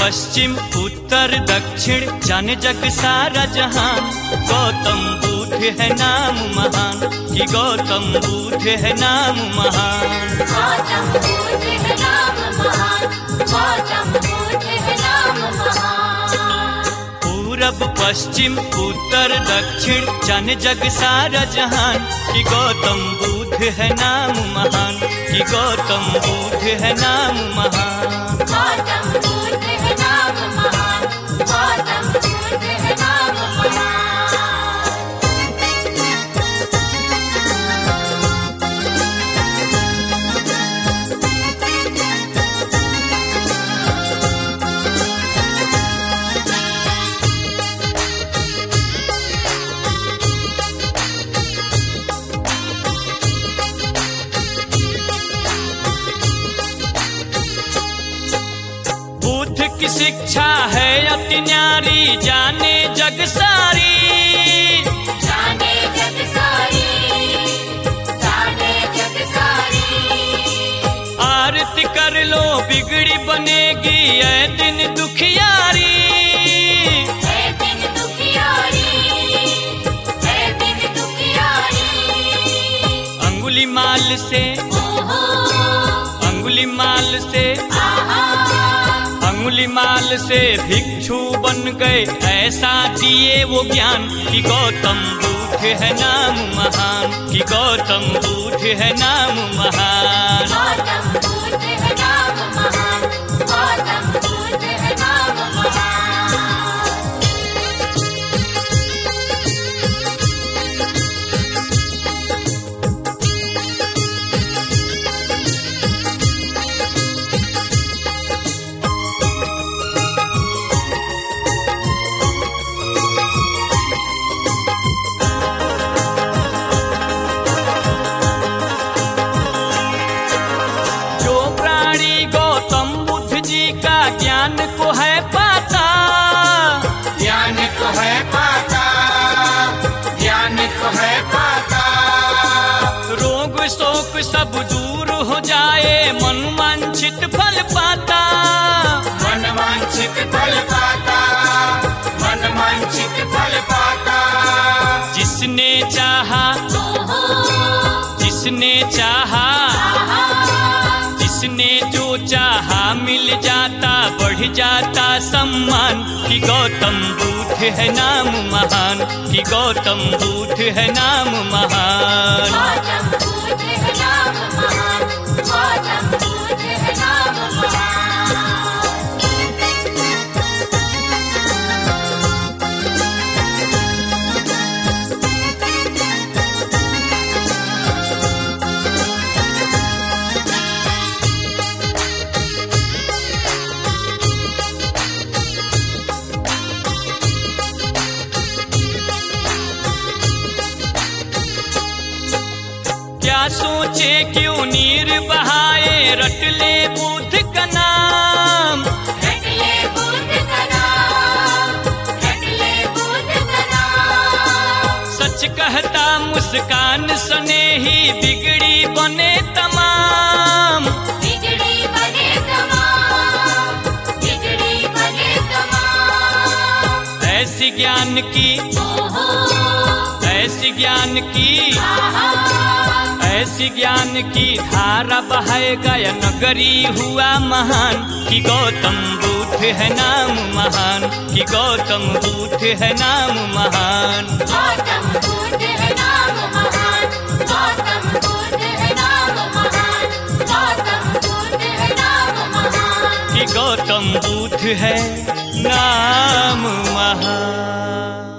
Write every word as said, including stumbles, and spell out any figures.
पश्चिम उत्तर दक्षिण जाने जग सारा जहान, गौतम बुद्ध है नाम महान कि गौतम बुद्ध है नाम महान। गौतम बुद्ध है नाम महान, गौतम बुद्ध है नाम महान। पूरब पश्चिम उत्तर दक्षिण जाने जग सारा जहान कि गौतम बुद्ध है नाम महान कि गौतम बुद्ध है नाम महान। गौतम बुद्ध है नाम महान, गौतम बुद्ध है नाम महान। बुद्ध की शिक्षा है अति न्यारी, जाने जग सारी, जाने जग सारी, जाने जग सारी। आरती कर लो बिगड़ी बनेगी ऐ दिन दुखियारी। ऐ दिन दुखियारी, ऐ दिन दुखियारी। अंगुली माल से, ओहो, अंगुली माल से, आहा, अंगुली माल से भिक्षु बन गए, ऐसा दिए वो ज्ञान कि गौतम बुद्ध है नाम महान कि गौतम बुद्ध है नाम महान। गौतम बुद्ध है नाम महान, गौतम बुद्ध है नाम महान। ज्ञान को है पाता, ज्ञान को है पाता, ज्ञान को है पाता। रोग शोक सब दूर हो जाए, मन वांछित फल पाता, मन वांछित फल पाता, मन वांछित फल पाता। जिसने चाहा, जिसने चाहा, जिसने जो चाहा मिल जाता, बढ़ जाता सम्मान कि गौतम बुद्ध है नाम महान कि गौतम बुद्ध है नाम महान। गौतम बुद्ध है नाम महान, गौतम बुद्ध है नाम महान। क्या सोचे क्यों नीर बहाए, रट ले बुद्ध का नाम, रट ले बुद्ध का नाम, रट ले बुद्ध का नाम। सच कहता मुस्कान सने ही बिगड़ी बने तमाम, बिगड़ी बने तमाम, बिगड़ी बने तमाम। ऐसी ज्ञान की, ओहो, ऐसी ज्ञान की, आहा, ऐसी ज्ञान की धारा बहाए गया, नगरी हुआ महान कि गौतम बुद्ध है नाम महान कि गौतम बुद्ध है नाम महान। गौतम बुद्ध है नाम महान, गौतम बुद्ध है नाम महान, गौतम बुद्ध है नाम महान। कि गौतम बुद्ध है नाम महान।